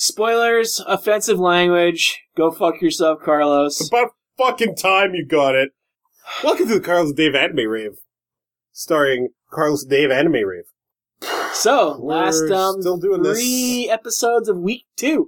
Spoilers, offensive language. Go fuck yourself, Carlos. About fucking time you got it. Welcome to the Carlos and Dave Anime Rave. Starring Carlos and Dave Anime Rave. So, last still doing 3 episodes of week 2.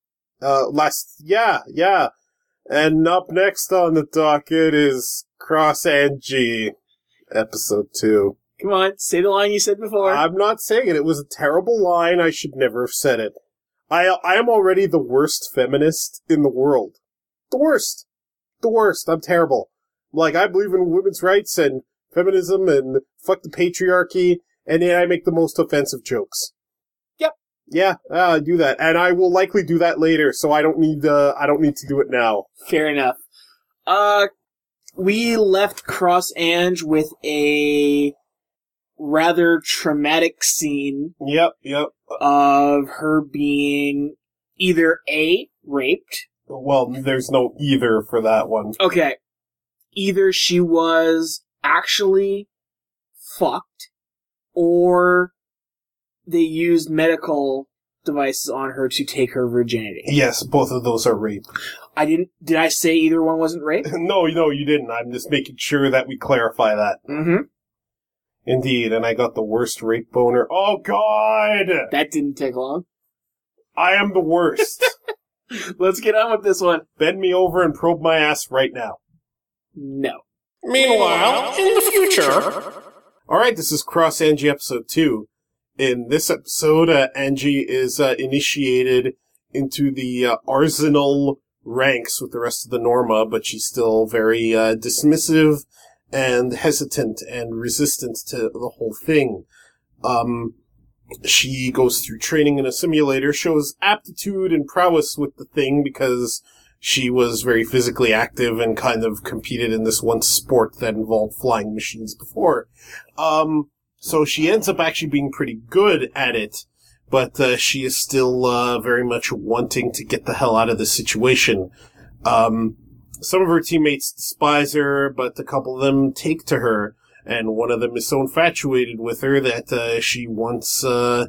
Yeah. And up next on the docket is Cross Angie, episode 2. Come on, say the line you said before. I'm not saying it. It was a terrible line. I should never have said it. I am already the worst feminist in the world. The worst. I'm terrible. Like, I believe in women's rights and feminism and fuck the patriarchy, and yet I make the most offensive jokes. Yep. Yeah, I do that. And I will likely do that later, so I don't need to do it now. Fair enough. We left Cross Ange with a rather traumatic scene. Yep. Of her being either A, raped. Well, there's no either for that one. Okay. Either she was actually fucked, or they used medical devices on her to take her virginity. Yes, both of those are rape. Did I say either one wasn't rape? No, you didn't. I'm just making sure that we clarify that. Mm-hmm. Indeed, and I got the worst rape boner. Oh, God! That didn't take long. I am the worst. Let's get on with this one. Bend me over and probe my ass right now. No. Meanwhile, in the future... Alright, this is Cross Angie episode 2. In this episode, Angie is initiated into the Arsenal ranks with the rest of the Norma, but she's still very dismissive and hesitant and resistant to the whole thing. She goes through training in a simulator, shows aptitude and prowess with the thing because she was very physically active and kind of competed in this one sport that involved flying machines before. So she ends up actually being pretty good at it, but she is still very much wanting to get the hell out of the situation. Some of her teammates despise her, but a couple of them take to her, and one of them is so infatuated with her that she wants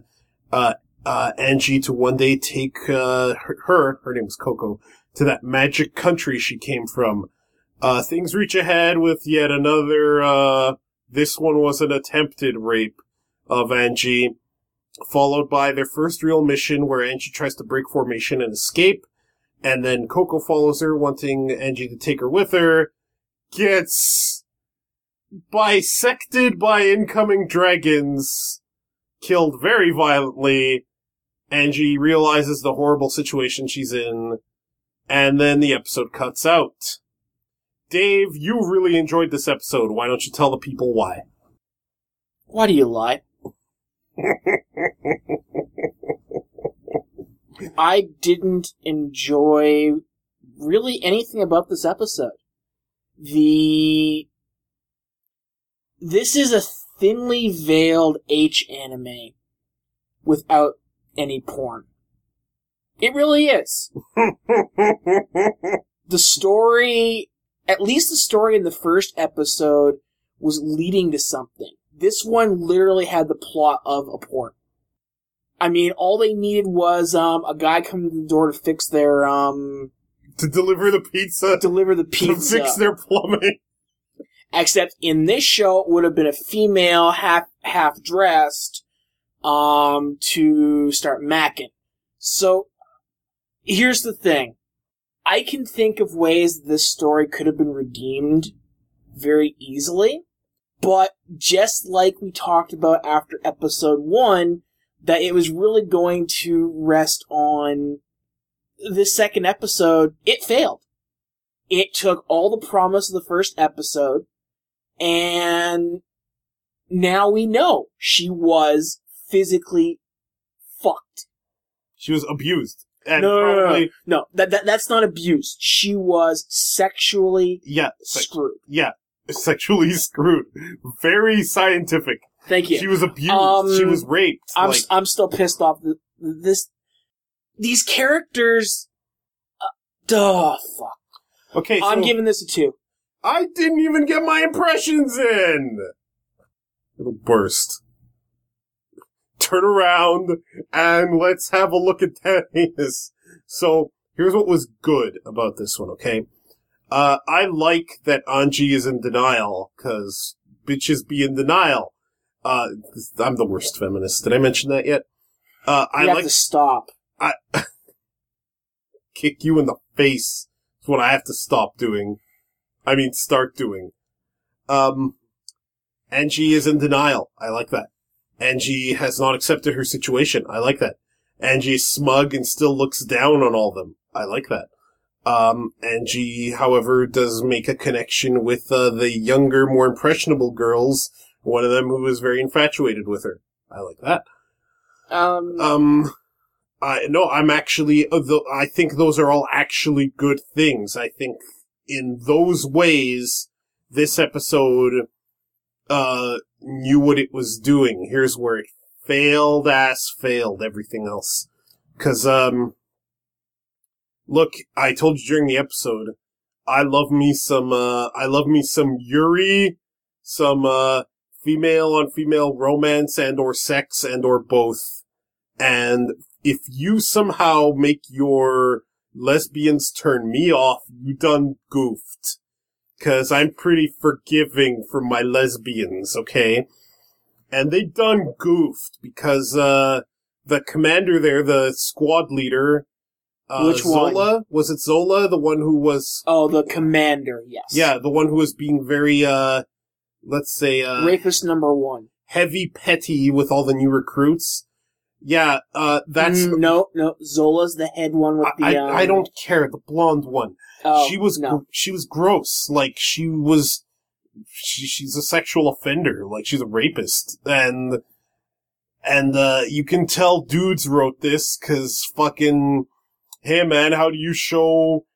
Angie to one day take her name's Coco, to that magic country she came from. Things reach ahead with yet another, this one was an attempted rape of Angie, followed by their first real mission where Angie tries to break formation and escape. And then Coco follows her, wanting Angie to take her with her, gets bisected by incoming dragons, killed very violently. Angie realizes the horrible situation she's in, and then the episode cuts out. Dave, you really enjoyed this episode. Why don't you tell the people why? Why do you lie? I didn't enjoy really anything about this episode. This is a thinly veiled H anime without any porn. It really is. The story, at least the story in the first episode, was leading to something. This one literally had the plot of a porn. I mean, all they needed was a guy coming to the door to fix their to deliver the pizza. To fix their plumbing. Except in this show, it would have been a female half dressed to start macking. So here's the thing. I can think of ways this story could have been redeemed very easily, but just like we talked about after episode 1, that it was really going to rest on this second episode, it failed. It took all the promise of the first episode, and now we know she was physically fucked. She was abused. And No, that's not abuse. She was sexually screwed. Yeah, sexually screwed. Very scientific. Thank you. She was abused. She was raped. I'm still pissed off. These characters. Fuck. Okay, so I'm giving this a 2. I didn't even get my impressions in. It'll burst. turn around and let's have a look at that anus. So, here's what was good about this one, okay? I like that Angie is in denial, cause bitches be in denial. I'm the worst feminist. Did I mention that yet? You have to stop. Kick you in the face is what I have to stop doing. I mean, start doing. Angie is in denial. I like that. Angie has not accepted her situation. I like that. Angie is smug and still looks down on all of them. I like that. Angie, however, does make a connection with the younger, more impressionable girls, one of them who is very infatuated with her. I like that. I'm actually, I think those are all actually good things. I think in those ways, this episode, knew what it was doing. Here's where it failed everything else. 'Cause, look, I told you during the episode, I love me some Yuri, some, female on female romance and or sex and or both. And if you somehow make your lesbians turn me off, you done goofed. 'Cause I'm pretty forgiving for my lesbians, okay? And they done goofed because, the commander there, the squad leader, Which Zola? one? Was it Zola? The one who was... Oh, the commander, yes. Yeah, the one who was being very, let's say, Rapist number 1. heavy petty with all the new recruits. Yeah, that's... No, Zola's the head one with the, I don't care, the blonde one. Oh, She was gross. Like, she's a sexual offender. Like, she's a rapist. And you can tell dudes wrote this, 'cause fucking, hey man, how do you show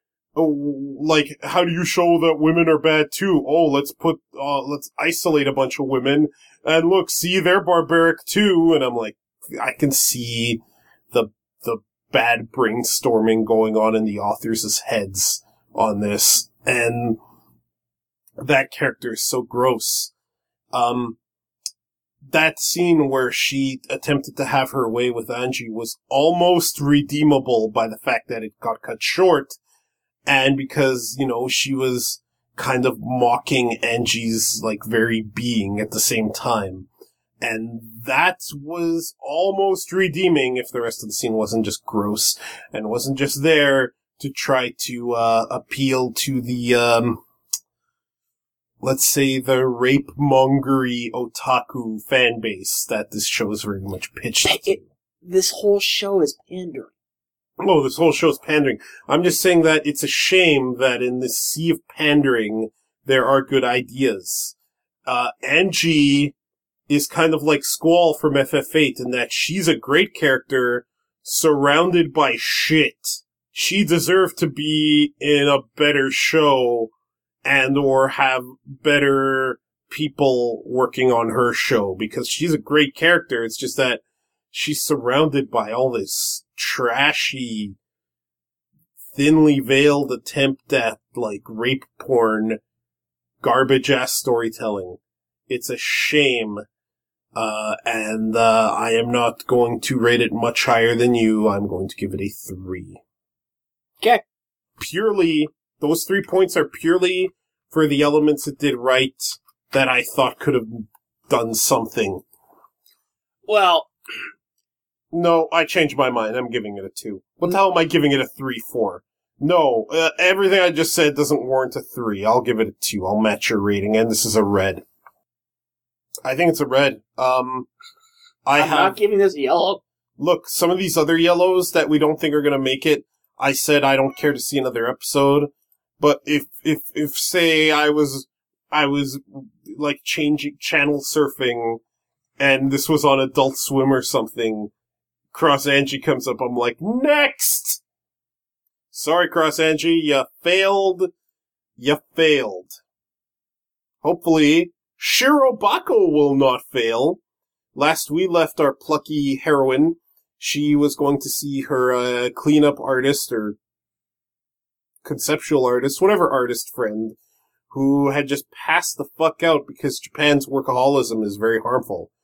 that women are bad too? Oh, let's isolate a bunch of women, and look, see, they're barbaric too. And I'm like, I can see the bad brainstorming going on in the authors' heads on this, and that character is so gross. That scene where she attempted to have her way with Angie was almost redeemable by the fact that it got cut short, and because, she was kind of mocking Angie's, very being at the same time. And that was almost redeeming if the rest of the scene wasn't just gross and wasn't just there to try to appeal to the, let's say, the rape-mongery otaku fan base that this show is very much pitched to. This whole show is pandering. Oh, this whole show is pandering. I'm just saying that it's a shame that in this sea of pandering, there are good ideas. Angie is kind of like Squall from FF8 in that she's a great character surrounded by shit. She deserved to be in a better show and or have better people working on her show, because she's a great character. It's just that she's surrounded by all this trashy, thinly veiled attempt at, rape porn, garbage-ass storytelling. It's a shame. And I am not going to rate it much higher than you. I'm going to give it a 3. Okay. Those 3 points are purely for the elements it did right that I thought could have done something. Well, no, I changed my mind. I'm giving it a 2. What the hell am I giving it a 3 for? No, everything I just said doesn't warrant a 3. I'll give it a 2. I'll match your rating, and this is a red. I think it's a red. I'm not giving this a yellow. Look, some of these other yellows that we don't think are gonna make it, I said I don't care to see another episode. But if say I was changing channel surfing, and this was on Adult Swim or something, Cross Angie comes up, I'm like, next! Sorry, Cross Angie, you failed. Hopefully, Shirobako will not fail. Last we left our plucky heroine, she was going to see her cleanup artist or conceptual artist, whatever artist friend, who had just passed the fuck out because Japan's workaholism is very harmful.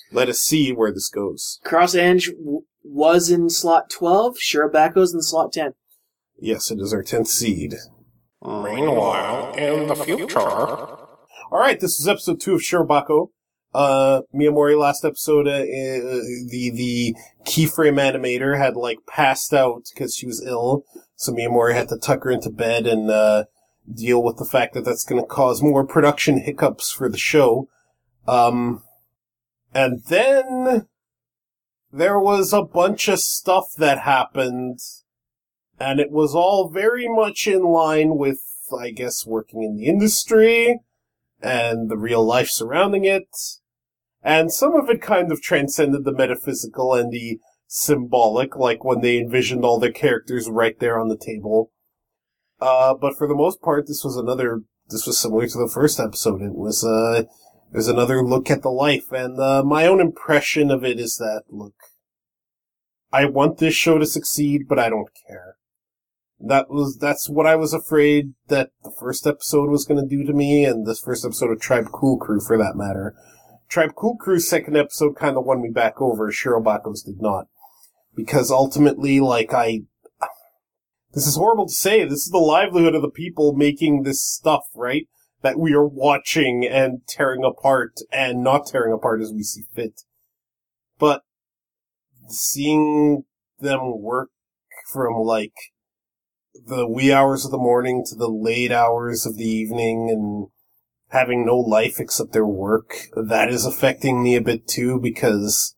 Let us see where this goes. Cross Edge was in slot 12. Shirabako's in slot 10. Yes, it is our 10th seed. Meanwhile, in the future... All right, this is episode 2 of Shirobako. Miyamori last episode, the keyframe animator had passed out because she was ill, so Miyamori had to tuck her into bed and deal with the fact that that's going to cause more production hiccups for the show. And then there was a bunch of stuff that happened, and it was all very much in line with, I guess, working in the industry and the real life surrounding it. And some of it kind of transcended the metaphysical and the symbolic, like when they envisioned all their characters right there on the table. But for the most part, this was similar to the first episode. It was another look at the life, and my own impression of it is that, look, I want this show to succeed, but I don't care. That's what I was afraid that the first episode was going to do to me, and this first episode of Tribe Cool Crew, for that matter. Tribe Cool Crew's second episode kind of won me back over. Shirobako's did not. Because ultimately, this is horrible to say, this is the livelihood of the people making this stuff, right? That we are watching and tearing apart, and not tearing apart as we see fit. But seeing them work from, the wee hours of the morning to the late hours of the evening and having no life except their work, that is affecting me a bit too, because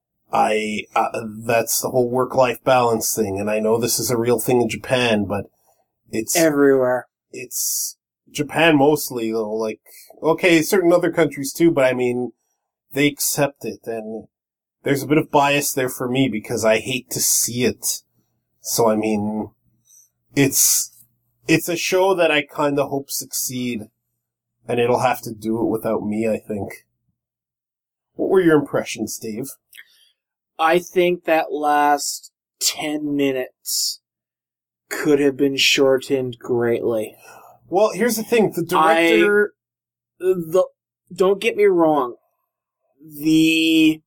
that's the whole work-life balance thing, and I know this is a real thing in Japan, but it's... everywhere. It's Japan mostly, though, okay, certain other countries too, but I mean, they accept it, and there's a bit of bias there for me, because I hate to see it. So, I mean, it's a show that I kinda hope succeed, and it'll have to do it without me, I think. What were your impressions, Dave? I think that last 10 minutes could have been shortened greatly. Well, here's the thing. The director... Don't get me wrong. The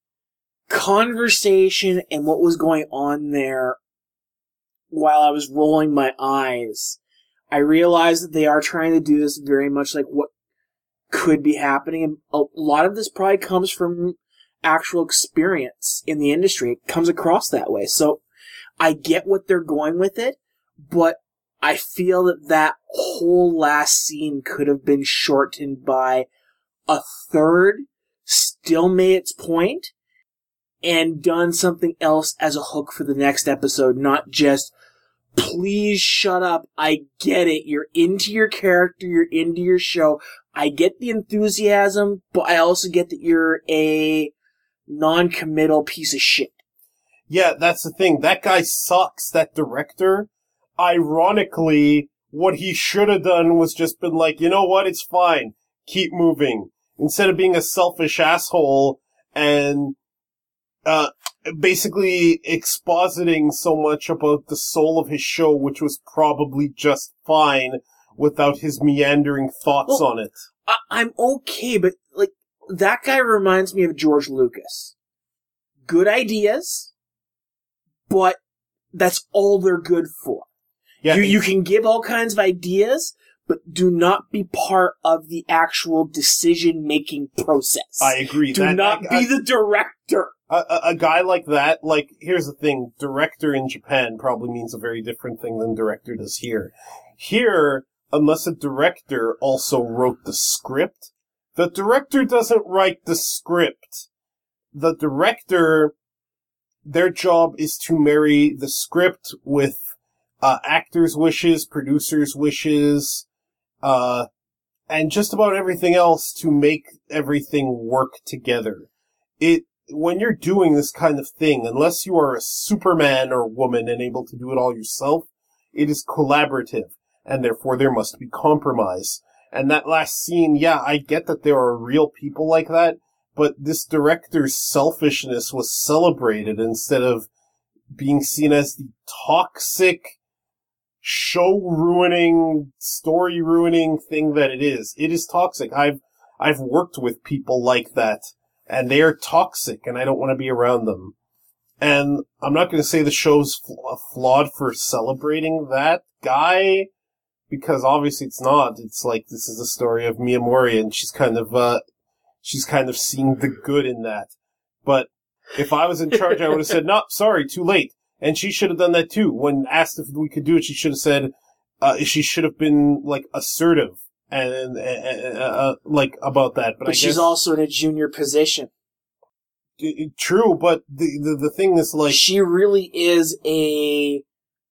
conversation and what was going on there while I was rolling my eyes, I realized that they are trying to do this very much like what could be happening. And a lot of this probably comes from actual experience in the industry. It comes across that way. So I get what they're going with it, but I feel that whole last scene could have been shortened by a third, still made its point, and done something else as a hook for the next episode, not just, please shut up, I get it, you're into your character, you're into your show, I get the enthusiasm, but I also get that you're a non-committal piece of shit. Yeah, that's the thing. That guy sucks, that director. Ironically, what he should have done was just been like, you know what, it's fine. Keep moving. Instead of being a selfish asshole and basically expositing so much about the soul of his show, which was probably just fine without his meandering thoughts on it. I'm okay, but that guy reminds me of George Lucas. Good ideas, but that's all they're good for. Yeah, you can give all kinds of ideas, but do not be part of the actual decision-making process. I agree. Do not be the director. A guy like that, here's the thing, director in Japan probably means a very different thing than director does here. Here, unless a director also wrote the script, the director doesn't write the script. The director, their job is to marry the script with actors' wishes, producers' wishes, and just about everything else to make everything work together. When you're doing this kind of thing, unless you are a Superman or woman and able to do it all yourself, it is collaborative, and therefore there must be compromise. And that last scene, yeah, I get that there are real people like that, but this director's selfishness was celebrated instead of being seen as the toxic, show-ruining, story-ruining thing that it is. It is toxic. I've worked with people like that. and they are toxic, and I don't want to be around them. And I'm not going to say the show's flawed for celebrating that guy, because obviously it's not. It's like, this is the story of Miyamori, and she's kind of seeing the good in that. But if I was in charge, I would have said, no, sorry, too late. And she should have done that too. When asked if we could do it, she should have said, she should have been, like, assertive and like, about that. But she's also in a junior position. True, but the thing is, like, she really is a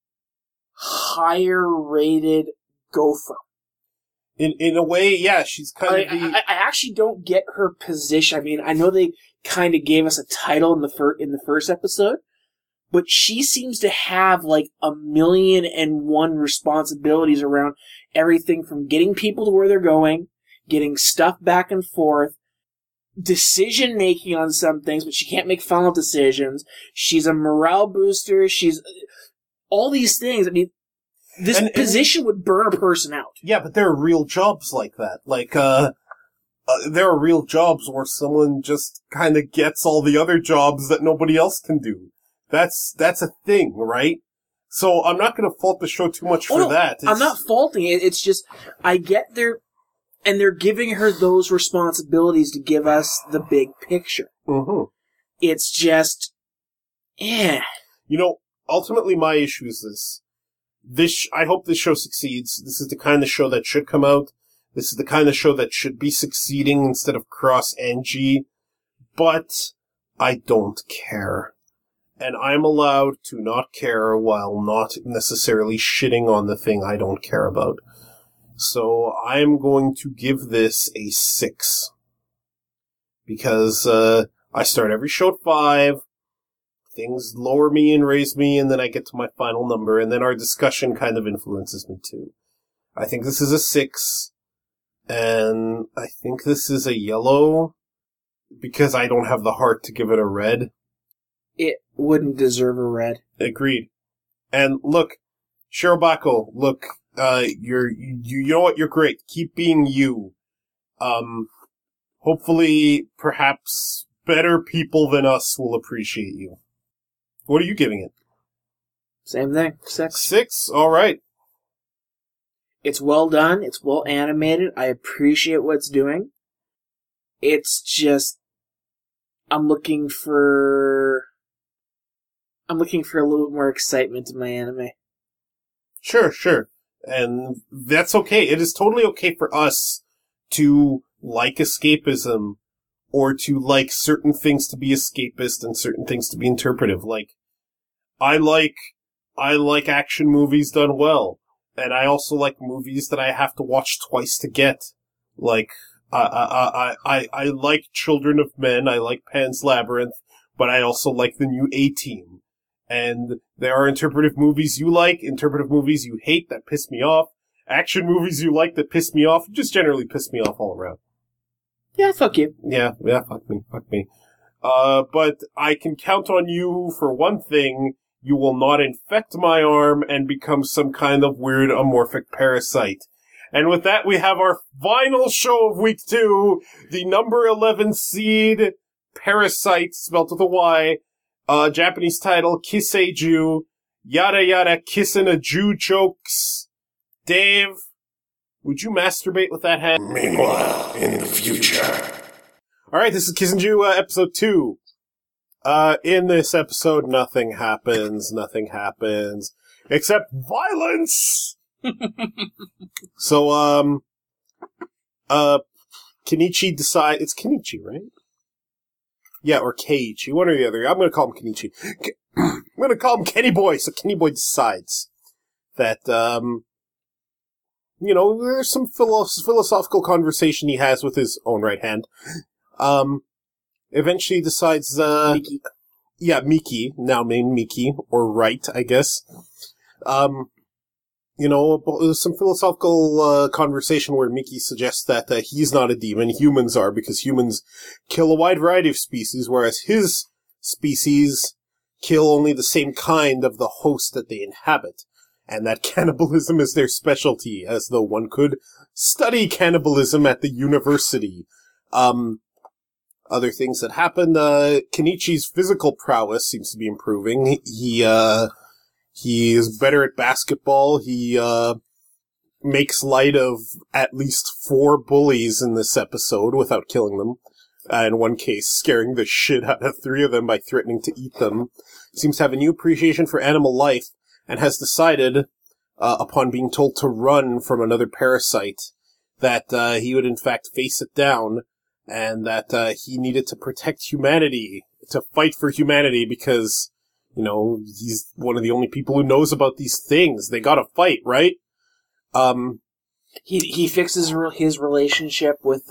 higher rated gopher. In a way, yeah, she's kind of I actually don't get her position. I mean, I know they kind of gave us a title in the first episode, but she seems to have like 1,000,001 responsibilities around everything from getting people to where they're going, getting stuff back and forth, decision making on some things, but she can't make final decisions. She's a morale booster. She's all these things. I mean, this position would burn a person out. Yeah, but there are real jobs like that. Like, there are real jobs where someone just kind of gets all the other jobs that nobody else can do. That's a thing, right? So I'm not going to fault the show too much for that. I'm not faulting it. It's just, I get there, and they're giving her those responsibilities to give us the big picture. Mm-hmm. It's just, You know, ultimately my issue is this. I hope this show succeeds. This is the kind of show that should come out. This is the kind of show that should be succeeding instead of Cross Angie. But I don't care. And I'm allowed to not care while not necessarily shitting on the thing I don't care about. So I'm going to give this a 6. Because I start every show at 5. Things lower me and raise me, and then I get to my final number, and then our discussion kind of influences me too. I think this is a 6, and I think this is a yellow, because I don't have the heart to give it a red. It wouldn't deserve a red. Agreed. And look, Shirobako, look, you know what, you're great. Keep being you. Hopefully, perhaps, better people than us will appreciate you. What are you giving it? Same thing. 6. 6? Alright. It's well done. It's well animated. I appreciate what it's doing. It's just, I'm looking for a little bit more excitement in my anime. Sure. And that's okay. It is totally okay for us to like escapism, or to like certain things to be escapist and certain things to be interpretive. Like, I like action movies done well. And I also like movies that I have to watch twice to get. Like, I like Children of Men, I like Pan's Labyrinth, but I also like the new A-Team. And there are interpretive movies you like, interpretive movies you hate that piss me off, action movies you like that piss me off, just generally piss me off all around. Yeah, fuck you. Yeah, fuck me. But I can count on you for one thing: you will not infect my arm and become some kind of weird amorphic parasite. And with that, we have our final show of week 2, the number 11 seed Parasite, spelled with a Y, Japanese title, Kiseiju, yada yada kissin' a Jew jokes. Dave, would you masturbate with that hand? Meanwhile, in the future. Alright, this is Kissenju, episode 2. In this episode, nothing happens, except violence! So, Kenichi it's Kenichi, right? Yeah, or Keiichi, one or the other. I'm gonna call him Kenichi. I'm gonna call him Kenny Boy, so Kenny Boy decides that, there's some philosophical conversation he has with his own right hand. Eventually decides, Miki. Yeah, Miki, now named Miki, or Right, I guess. Some philosophical conversation where Miki suggests that he's not a demon, humans are, because humans kill a wide variety of species, whereas his species kill only the same kind of the host that they inhabit, and that cannibalism is their specialty, as though one could study cannibalism at the university. other things that happen. Kenichi's physical prowess seems to be improving. He is better at basketball. He makes light of at least 4 bullies in this episode without killing them. In one case, scaring the shit out of 3 of them by threatening to eat them. Seems to have a new appreciation for animal life and has decided, upon being told to run from another parasite, that he would in fact face it down, and that he needed to protect humanity, to fight for humanity, because, you know, he's one of the only people who knows about these things. They gotta fight, right? He fixes his relationship with,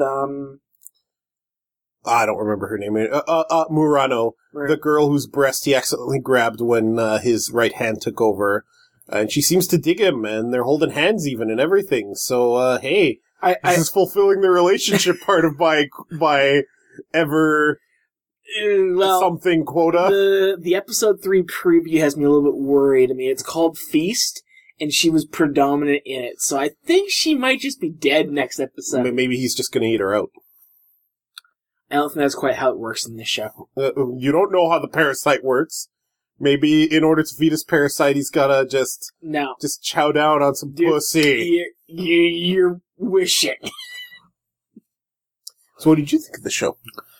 I don't remember her name. Murano, Right. the girl whose breast he accidentally grabbed when his right hand took over. And she seems to dig him, and they're holding hands even and everything. So, hey, this is fulfilling the relationship part of by ever something quota. The episode 3 preview has me a little bit worried. I mean, it's called Feast, and she was predominant in it. So I think she might just be dead next episode. Maybe he's just going to eat her out. I don't think that's quite how it works in this show. You don't know how the parasite works. Maybe in order to feed his parasite, he's gotta just chow down on some pussy. You're wishing. So what did you think of the show?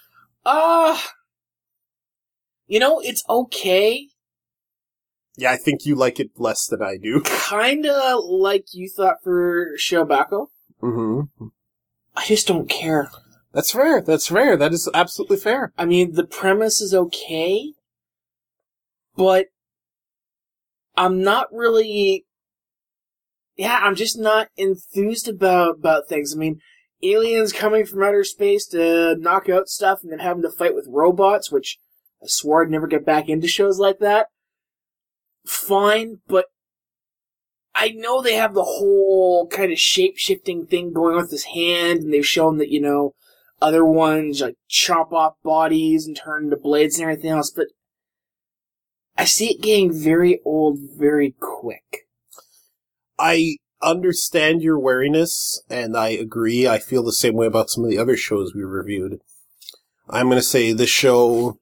It's okay. Yeah, I think you like it less than I do. Kinda like you thought for Shobako. Mm-hmm. I just don't care. That's fair. That is absolutely fair. I mean, the premise is okay, but I'm not really... Yeah, I'm just not enthused about things. I mean, aliens coming from outer space to knock out stuff and then having to fight with robots, which I swore I'd never get back into shows like that. Fine, but I know they have the whole kind of shape-shifting thing going on with his hand, and they've shown that, other ones like chop off bodies and turn into blades and everything else, but I see it getting very old very quick. I understand your wariness, and I agree. I feel the same way about some of the other shows we reviewed. I'm going to say this show,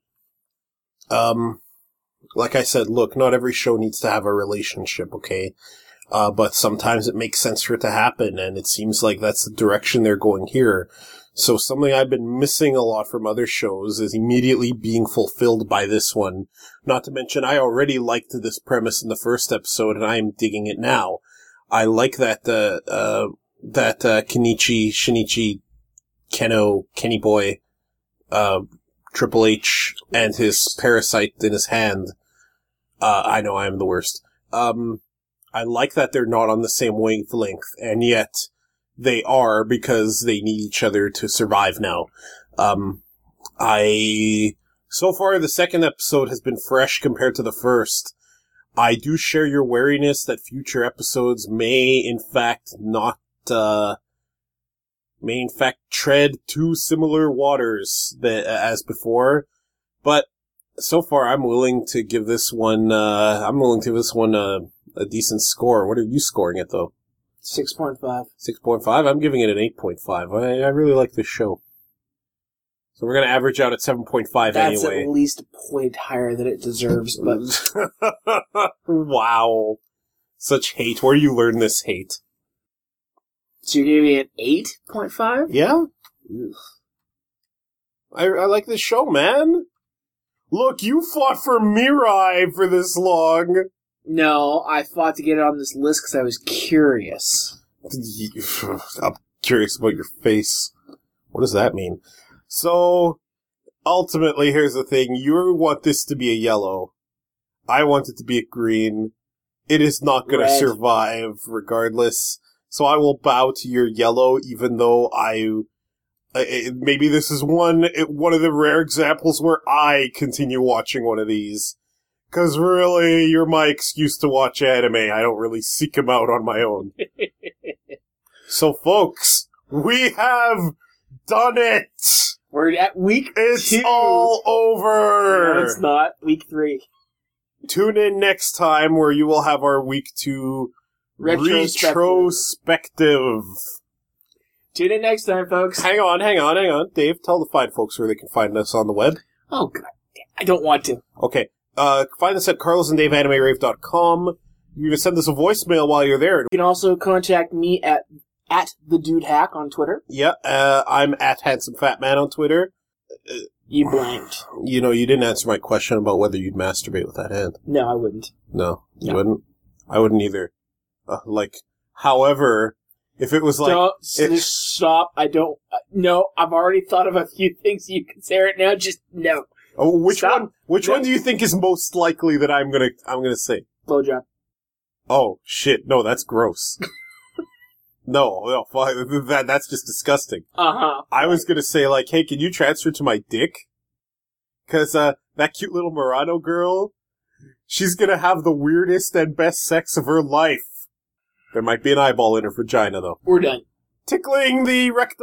like I said, look, not every show needs to have a relationship, okay? But sometimes it makes sense for it to happen, and it seems like that's the direction they're going here. So something I've been missing a lot from other shows is immediately being fulfilled by this one. Not to mention, I already liked this premise in the first episode, and I am digging it now. I like that Kenichi, Shinichi, Keno, Kenny Boy, Triple H, and his parasite in his hand. I know I am the worst. I like that they're not on the same wavelength, and yet they are, because they need each other to survive now. So far, the second episode has been fresh compared to the first. I do share your wariness that future episodes may in fact tread two similar waters as before. But so far, I'm willing to give this one a decent score. What are you scoring it, though? 6.5. 6.5? I'm giving it an 8.5. I really like this show. So we're going to average out at 7.5 anyway. That's at least a point higher than it deserves, but... Wow. Such hate. Where do you learn this hate? So you're giving it an 8.5? Yeah. I like this show, man. Look, you fought for Mirai for this long. No, I fought to get it on this list because I was curious. I'm curious about your face. What does that mean? So, ultimately, here's the thing. You want this to be a yellow. I want it to be a green. It is not going to survive regardless. So I will bow to your yellow, even though maybe this is one of the rare examples where I continue watching one of these. Because really, you're my excuse to watch anime. I don't really seek them out on my own. So, folks, we have done it! We're at week 2. It's all over! No, it's not. Week 3. Tune in next time where you will have our week 2 retrospective. Tune in next time, folks. Hang on. Dave, tell the fine folks where they can find us on the web. Oh, God. I don't want to. Okay. Find us at carlosanddaveanimerave.com. You can send us a voicemail while you're there. You can also contact me at the Dude Hack on Twitter. Yeah, I'm at Handsome Fat Man on Twitter. You blanked. You know, you didn't answer my question about whether you'd masturbate with that hand. No, I wouldn't. No, you No. wouldn't? I wouldn't either. However, if it was like... Just stop. I don't... no, I've already thought of a few things you can say right now. Just no. Oh, which Stop. one do you think is most likely that I'm gonna say? Blowjob. Oh, shit. No, that's gross. No, that's just disgusting. Uh-huh. I was gonna say, like, hey, can you transfer to my dick? Cause, that cute little Murano girl, she's gonna have the weirdest and best sex of her life. There might be an eyeball in her vagina, though. We're done. Tickling the rectum.